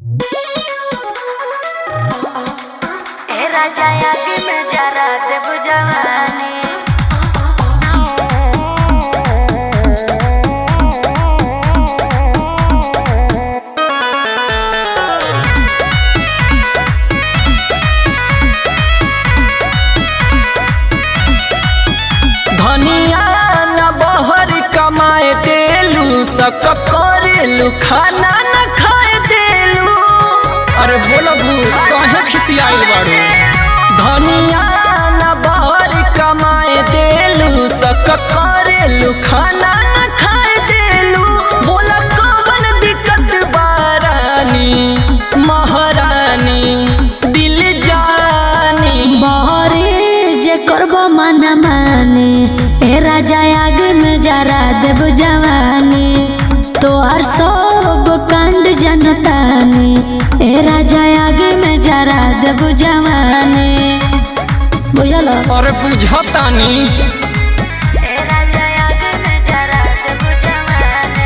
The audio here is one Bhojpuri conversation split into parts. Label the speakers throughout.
Speaker 1: ए राजा आगे में जरा देव जवानी
Speaker 2: धनिया न बहर कमाए देलू सक करेलू खाना न खाए देलू। अरे बोलो बू कहे खिसियाइल बाड़ू। धनिया न बहर कमाए देलू सक करेलू खाना न खाए देलू। बोला कौन दिक्कत बारानी महारानी दिल जानी
Speaker 1: बहरे जे करबो मन माने ए राजा आगे में जरा देव जवानी तोहर सब कांड जनतानी ए राजा आगे में जरा देव जवानी बुझल।
Speaker 2: अरे बुझतानी
Speaker 1: ए राजा आगे में जरा देव जवानी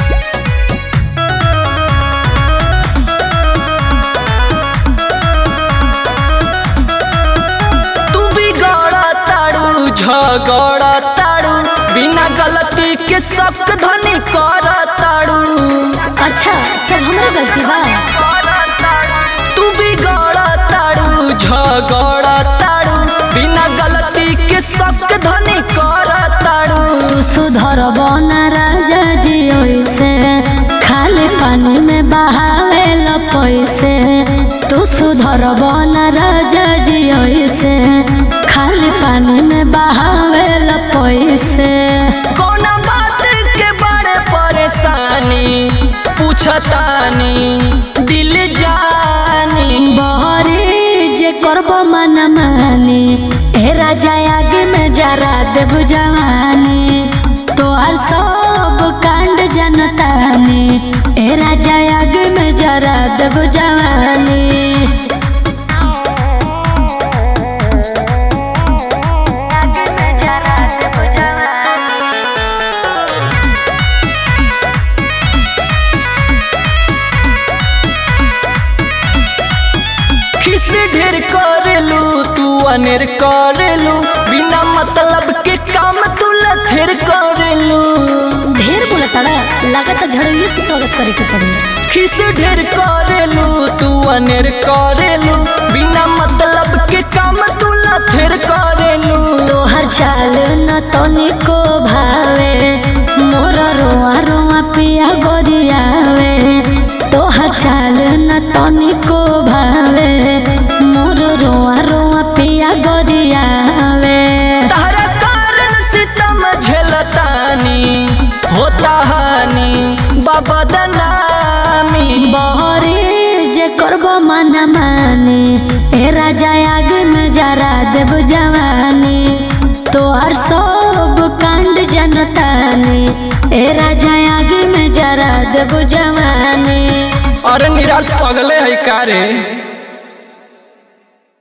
Speaker 2: तू बिगड़ ताड़ू झगड़ ताड़ू बिना गलती के शक धनी कर ताड़ू।
Speaker 1: अच्छा सब हमरा गलती बा।
Speaker 2: तू बिगड़ ताड़ू झगड़ ताड़ू बिना गलती के शक धनी कर ताड़ू।
Speaker 1: तू सुधर बना राजा जी ओइसे खाली पानी में बहावे ल पैसे। तू सुधर बना राजा जी ओइसे खाली पानी में बहावे ल पैसे।
Speaker 2: कौना बात के बड़े परेशानी पूछतानी दिल जानी।
Speaker 1: बहरे जे करबो मन माने ए राजा आगे में जरा देव जवानी तोहर सब कांड जनतानी ए राजा आगे में जरा देव जवानी। आगे में जरा देव जवानी
Speaker 2: खिस ढेर करेलू तू अनेर करेलू बिना मतलब के काम तू लथेर करेलू।
Speaker 1: ढेर बोलताड़ा लागत झड़िए से स्वागत करे के पड़ी।
Speaker 2: खिस ढेर करेलू तू अनेर करेलू बिना मतलब के काम तू लथेर करेलू।
Speaker 1: तोहर चाल न तनिको भावे मोर रोआ रोआ पिया गोदियावे। तोहर चाल न तनिको भावे मोर रोआ रोआ पिया गोदियावे।
Speaker 2: तारा कारण से समझलतानी होता हानि बदनामी।
Speaker 1: बहरे जे करबो मन माने ए राजा आगे में जरा देव जवानी तोहर सब कांड जनतानी ए राजा आगे में जरा देव जवानी।
Speaker 2: अरे निराल पगले है का रे।